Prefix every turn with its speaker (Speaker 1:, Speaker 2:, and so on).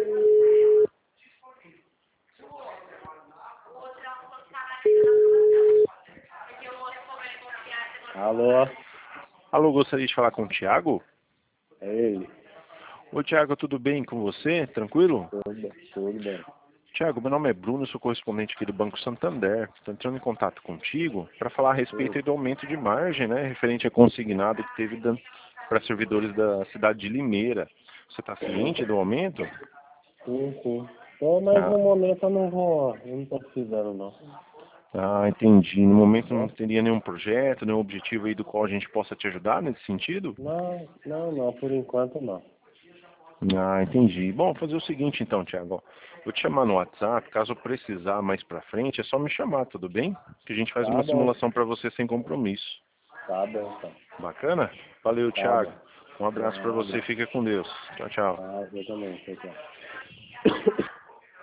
Speaker 1: Alô?
Speaker 2: Alô, gostaria de falar com o Thiago?
Speaker 1: É ele.
Speaker 2: Oi, Thiago, tudo bem com você? Tranquilo?
Speaker 1: Tudo bem.
Speaker 2: Thiago, meu nome é Bruno, eu sou correspondente aqui do Banco Santander. Estou entrando em contato contigo para falar a respeito aí do aumento de margem, né, referente a consignado que teve para servidores da cidade de Limeira. Você está ciente do aumento?
Speaker 1: Sim. Então, mas
Speaker 2: Ah,
Speaker 1: no momento eu não tô precisando não.
Speaker 2: entendi. No momento não teria nenhum projeto, nenhum objetivo aí do qual a gente possa te ajudar nesse sentido?
Speaker 1: Não, por enquanto não.
Speaker 2: Entendi. Bom, vou fazer o seguinte então, Thiago. Vou te chamar no WhatsApp, caso precisar mais pra frente, é só me chamar, tudo bem? Que a gente faz
Speaker 1: Tá
Speaker 2: uma
Speaker 1: bom,
Speaker 2: simulação pra você sem compromisso.
Speaker 1: tá bom então.
Speaker 2: Bacana? Valeu,
Speaker 1: Tá
Speaker 2: Thiago.
Speaker 1: bom.
Speaker 2: Um abraço pra você,
Speaker 1: Nada.
Speaker 2: fica com Deus. Tchau, tchau.
Speaker 1: Tá, eu também, tchau.